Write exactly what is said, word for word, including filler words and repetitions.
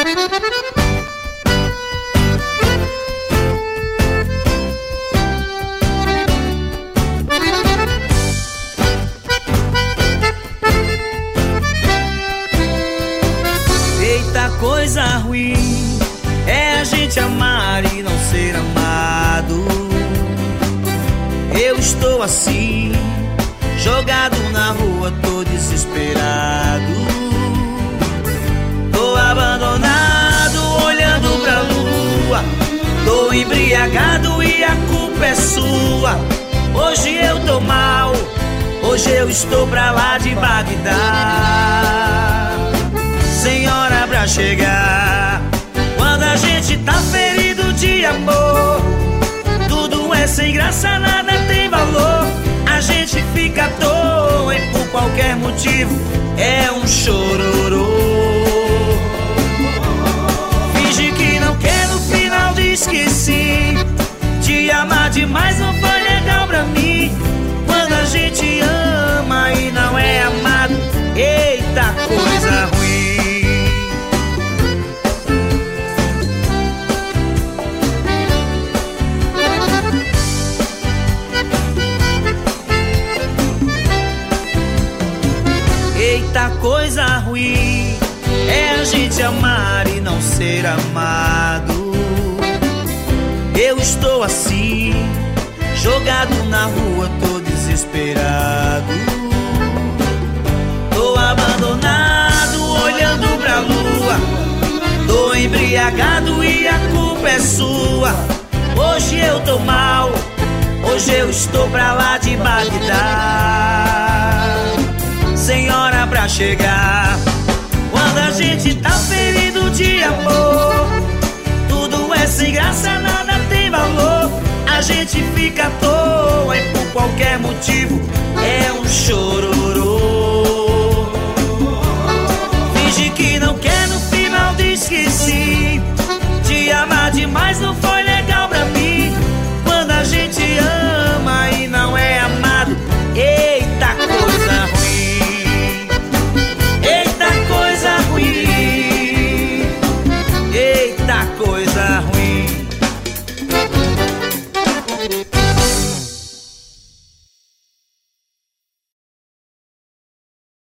Eita, coisa ruim é a gente amar e não ser amado. Eu estou assim, jogado na rua, tô desesperado. Tô abandonado, olhando pra lua. Tô embriagado e a culpa é sua. Hoje eu tô mal, hoje eu estou pra lá de Bagdá. Sem hora pra chegar, quando a gente tá ferido de amor, tudo é sem graça, nada tem valor. A gente fica à toa e por qualquer motivo é um chororô. Finge que não quer, no final diz que sim. Te amar demais não foi legal pra mim. Quando a gente ama e não é amado, eita, coisa ruim. Eita, coisa ruim é a gente amar e não ser amado. Eu estou assim, jogado na rua, tô desesperado. Tô abandonado, olhando pra lua. Tô embriagado e a culpa é sua. Hoje eu tô mal, hoje eu estou pra lá de Bagdá. Sem hora pra chegar, quando a gente tá ferido de amor, tudo é sem graça, nada tem valor. A gente fica à toa e por qualquer motivo é um show.